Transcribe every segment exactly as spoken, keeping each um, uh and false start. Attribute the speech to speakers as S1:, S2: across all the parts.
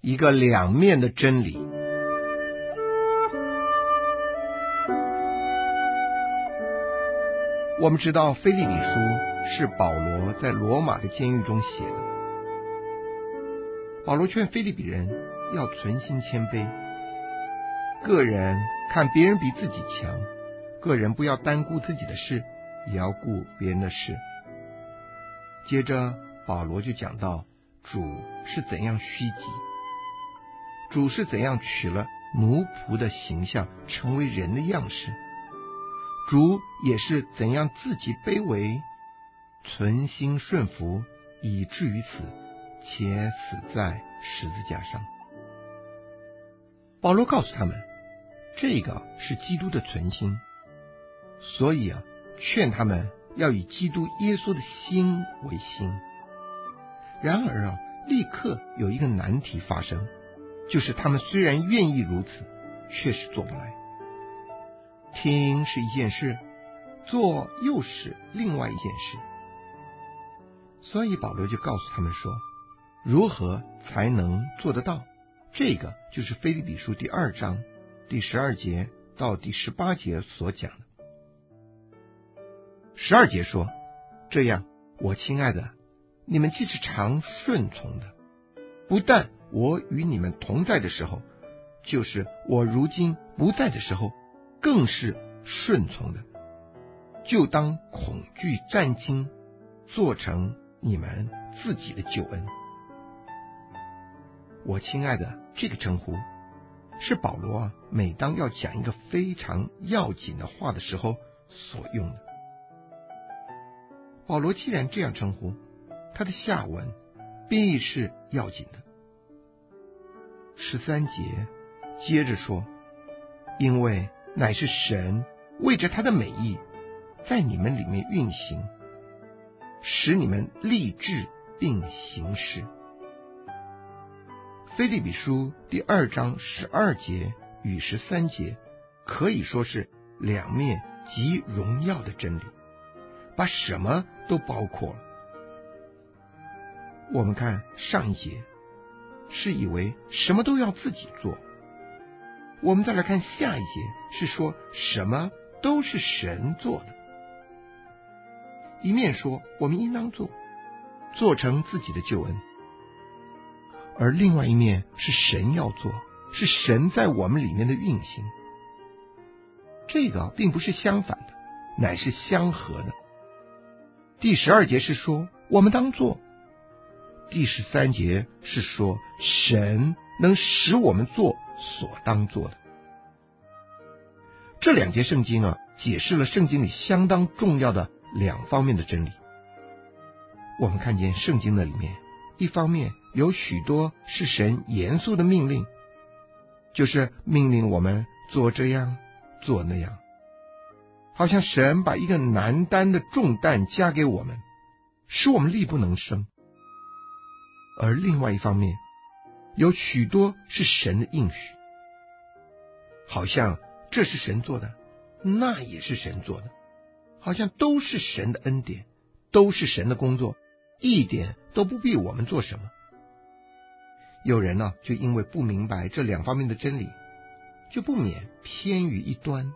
S1: 一个两面的真理。我们知道腓立比书是保罗在罗马的监狱中写的。保罗劝腓立比人要存心谦卑，个人看别人比自己强，个人不要单顾自己的事，也要顾别人的事。接着保罗就讲到主是怎样虚己，主是怎样取了奴仆的形象，成为人的样式，主也是怎样自己卑微，存心顺服，以至于此，且死在十字架上。保罗告诉他们，这个是基督的存心，所以啊，劝他们要以基督耶稣的心为心。然而啊，立刻有一个难题发生，就是他们虽然愿意如此，却是做不来。听是一件事，做又是另外一件事。所以保罗就告诉他们说，如何才能做得到？这个就是腓立比书第二章第十二节到第十八节所讲的。十二节说，这样，我亲爱的，你们既是常顺从的，不但我与你们同在的时候，就是我如今不在的时候，更是顺从的，就当恐惧战惊，做成你们自己的救恩。我亲爱的，这个称呼是保罗啊，每当要讲一个非常要紧的话的时候所用的。保罗既然这样称呼，他的下文必是要紧的。十三节接着说，因为乃是神为着他的美意，在你们里面运行，使你们立志并行事。腓立比书第二章十二节与十三节可以说是两面极荣耀的真理，把什么都包括了。我们看上一节是以为什么都要自己做，我们再来看下一节是说什么都是神做的。一面说我们应当做，做成自己的救恩，而另外一面是神要做，是神在我们里面的运行。这个并不是相反的，乃是相合的。第十二节是说我们当做，第十三节是说神能使我们做所当做的。这两节圣经啊，解释了圣经里相当重要的两方面的真理。我们看见圣经的里面，一方面有许多是神严肃的命令，就是命令我们做这样做那样，好像神把一个难担的重担加给我们，使我们力不能胜。而另外一方面，有许多是神的应许，好像这是神做的，那也是神做的，好像都是神的恩典，都是神的工作，一点都不必我们做什么。有人呢、啊，就因为不明白这两方面的真理，就不免偏于一端。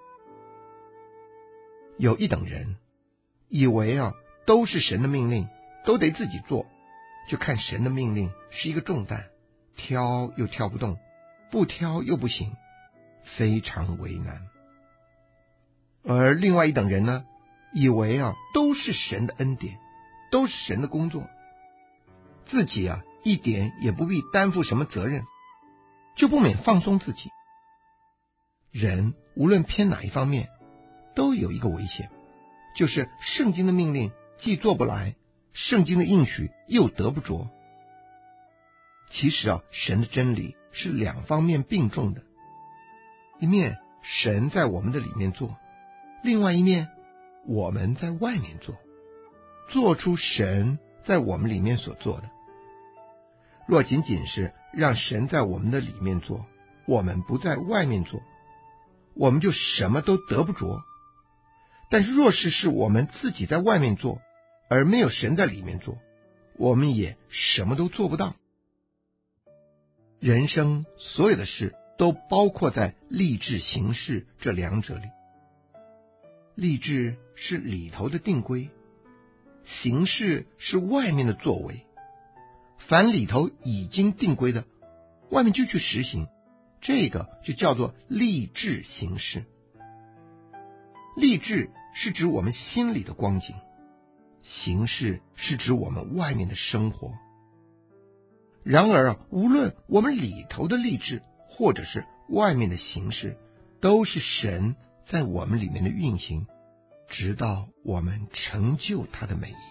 S1: 有一等人以为啊，都是神的命令，都得自己做，就看神的命令是一个重担，挑又挑不动，不挑又不行，非常为难。而另外一等人呢，以为啊，都是神的恩典，都是神的工作，自己啊一点也不必担负什么责任，就不免放松自己。人无论偏哪一方面，都有一个危险，就是圣经的命令既做不来，圣经的应许又得不着。其实啊，神的真理是两方面并重的，一面神在我们的里面做，另外一面我们在外面做，做出神在我们里面所做的。若仅仅是让神在我们的里面做，我们不在外面做，我们就什么都得不着。但是若是是我们自己在外面做，而没有神在里面做，我们也什么都做不到。 人生所有的事都包括在立志行事这两者里。立志是里头的定规，行事是外面的作为。凡里头已经定规的，外面就去实行，这个就叫做立志行事。立志是指我们心里的光景，行事是指我们外面的生活。然而啊，无论我们里头的立志或者是外面的行事，都是神在我们里面的运行，直到我们成就他的美意。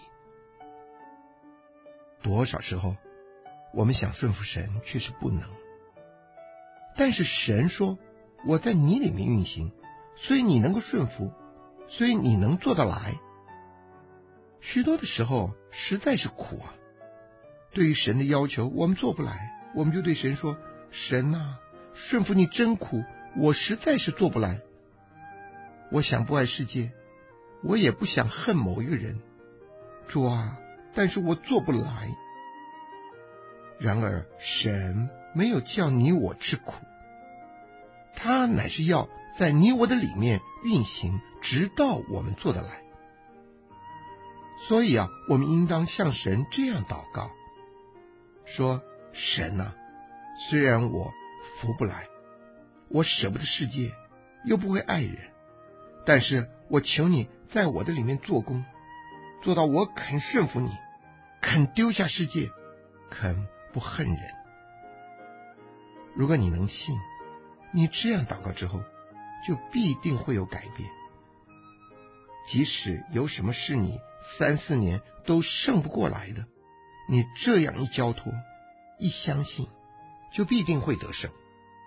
S1: 多少时候我们想顺服神，却是不能。但是神说，我在你里面运行，所以你能够顺服，所以你能做得来。许多的时候实在是苦啊，对于神的要求我们做不来，我们就对神说，神啊，顺服你真苦，我实在是做不来。我想不爱世界，我也不想恨某一个人，主啊，但是我做不来。然而神没有叫你我吃苦，他乃是要在你我的里面运行，直到我们做得来。所以啊，我们应当向神这样祷告，说，神啊，虽然我服不来，我舍不得世界，又不会爱人，但是我求你在我的里面做工，做到我肯顺服你，肯丢下世界，肯不恨人。如果你能信，你这样祷告之后，就必定会有改变。即使有什么是你三四年都胜不过来的，你这样一交托，一相信，就必定会得胜。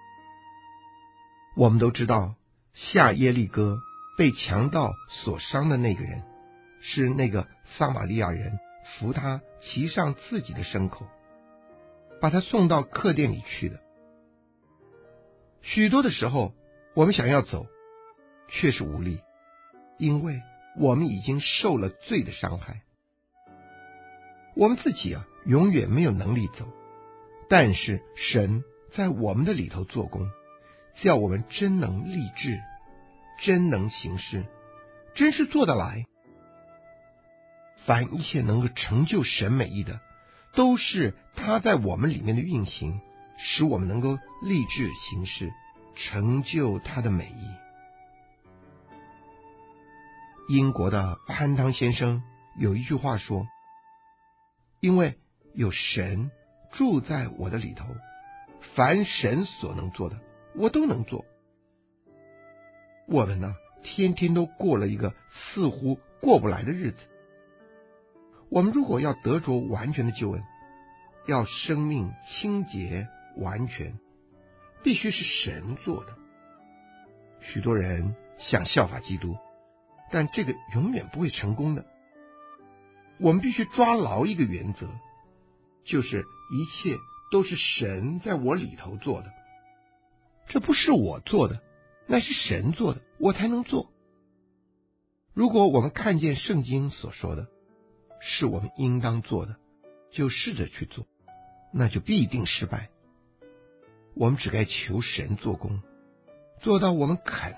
S1: 我们都知道，下耶利哥被强盗所伤的那个人，是那个撒玛利亚人扶他骑上自己的牲口，把他送到客店里去的。许多的时候，我们想要走，却是无力，因为我们已经受了罪的伤害。我们自己啊，永远没有能力走，但是神在我们的里头做工，叫我们真能立志，真能行事，真是做得来。凡一切能够成就神美意的，都是他在我们里面的运行，使我们能够立志行事，成就他的美意。英国的潘汤先生有一句话说，因为有神住在我的里头，凡神所能做的，我都能做。我们呢，天天都过了一个似乎过不来的日子。我们如果要得着完全的救恩，要生命清洁完全，必须是神做的。许多人想效法基督，但这个永远不会成功的。我们必须抓牢一个原则，就是一切都是神在我里头做的，这不是我做的，那是神做的，我才能做。如果我们看见圣经所说的是我们应当做的，就试着去做，那就必定失败。我们只该求神做工，做到我们肯。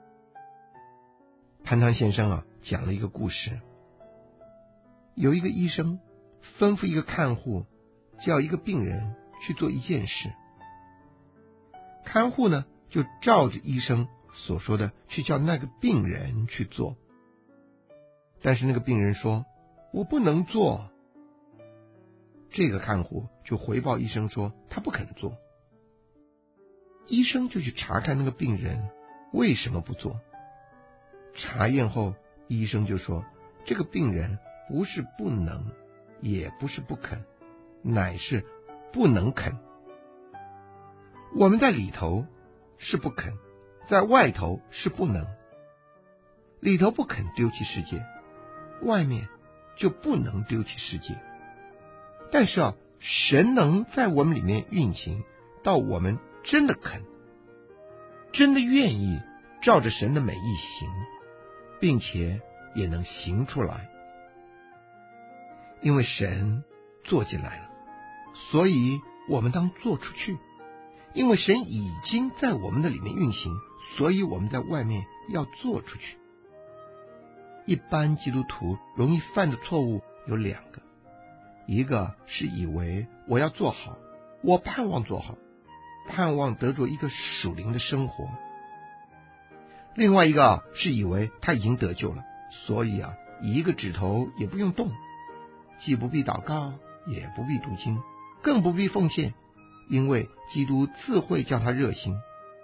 S1: 潘汤先生啊，讲了一个故事，有一个医生吩咐一个看护，叫一个病人去做一件事。看护呢，就照着医生所说的去叫那个病人去做。但是那个病人说，我不能做。这个看护就回报医生说，他不肯做。医生就去查看那个病人为什么不做。查验后，医生就说，这个病人不是不能，也不是不肯，乃是不能肯。我们在里头是不肯，在外头是不能。里头不肯丢弃世界，外面就不能丢弃世界。但是啊，神能在我们里面运行，到我们真的肯，真的愿意照着神的美意行，并且也能行出来。因为神做进来了，所以我们当做出去， 因为神已经在我们的里面运行，所以我们在外面要做出去。一般基督徒容易犯的错误有两个，一个是以为我要做好，我盼望做好，盼望得着一个属灵的生活。另外一个是以为他已经得救了，所以啊，一个指头也不用动，既不必祷告，也不必读经，更不必奉献，因为基督自会叫他热心。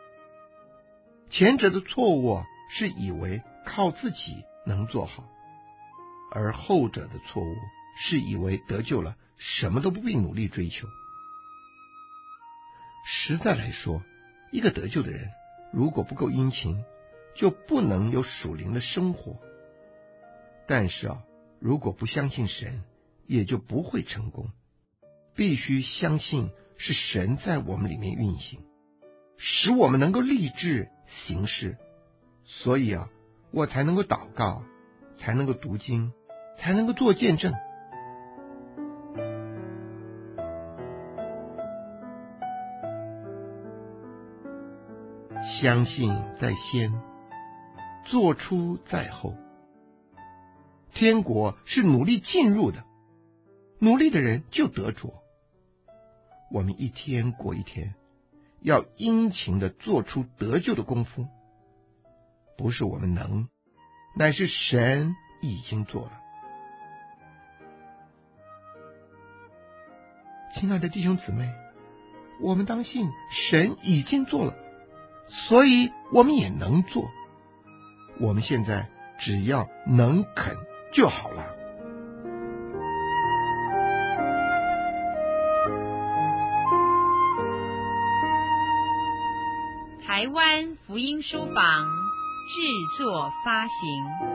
S1: 前者的错误啊，是以为靠自己能做好，而后者的错误是以为得救了，什么都不必努力追求。实在来说，一个得救的人如果不够殷勤，就不能有属灵的生活。但是啊，如果不相信神，也就不会成功。必须相信是神在我们里面运行，使我们能够立志行事。所以啊，我才能够祷告，才能够读经，才能够做见证。相信在先，做出在后。天国是努力进入的，努力的人就得着。我们一天过一天，要殷勤的做出得救的功夫，不是我们能，乃是神已经做了。亲爱的弟兄姊妹，我们当信神已经做了，所以我们也能做。我们现在只要能肯就好了。
S2: 台湾福音书房制作发行。